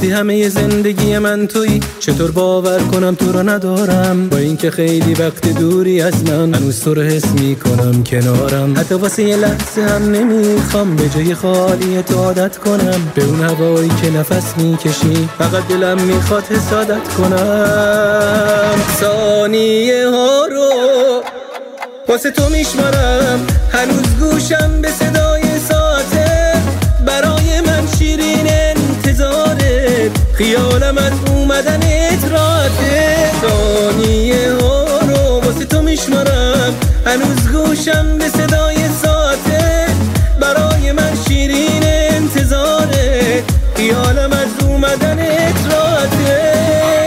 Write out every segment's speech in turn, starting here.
وقتی همه زندگی من تویی چطور باور کنم تو رو ندارم؟ با اینکه خیلی وقت دوری از من هنوز تو رو حس میکنم کنارم. حتی واسه یه لحظه هم نمیخوام به جای خالی تو عادت کنم به اون هوایی که نفس میکشی. فقط دلم میخواد حسادت کنم. ثانیه ها رو واسه تو میشمارم، هنوز گوشم به صدای ساعته. برای من شیرین انتظاره، خیالم از اومدنت راحته. ثانیه ها رو واسه تو میشمارم، هنوز گوشم به صدای ساعته. برای من شیرین انتظاره، خیالم از اومدنت راحته.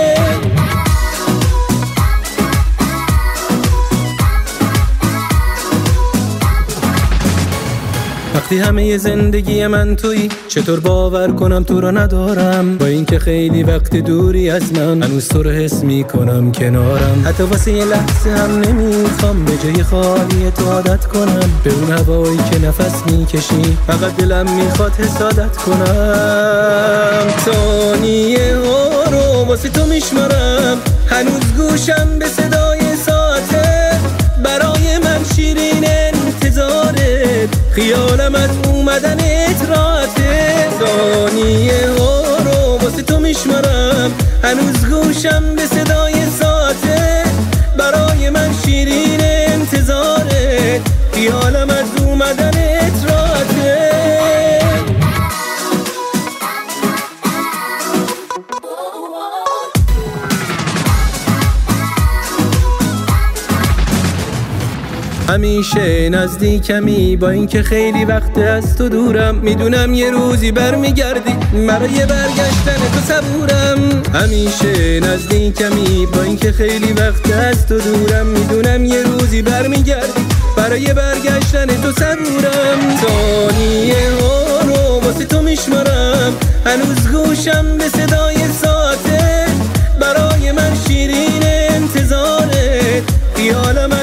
وقتی همه زندگی من تویی چطور باور کنم تو رو ندارم؟ با اینکه خیلی وقت دوری از من هنوز تو رو حس میکنم کنارم. حتی واسه یه لحظه هم نمیخوام به جای خالی تو عادت کنم به اون هوایی که نفس میکشی. فقط دلم میخواد حسادت کنم. ثانیه ها رو واسه تو میشمارم، هنوز گوشم به صدای ساعته. برای من شیرین انتظاره، خیالم از اومدنت راحته. ثانیه ها رو واسه تو میشمارم، هنوز گوشم به صدای ساعته. برای من شیرین انتظاره، خیالم از اومدنت راحته. همیشه نزدیکمی با اینکه خیلی وقت از تو دورم. میدونم یه روزی برمیگردی، برای برگشتن تو صبورم. همیشه نزدیکمی با اینکه خیلی وقت از تو دورم. میدونم یه روزی برمیگردی، برای برگشتن تو صبورم. ثانیه ها رو واسه تو میشمارم، هنوز گوشم به صدای ساعته. برای من شیرین انتظاره، خیالم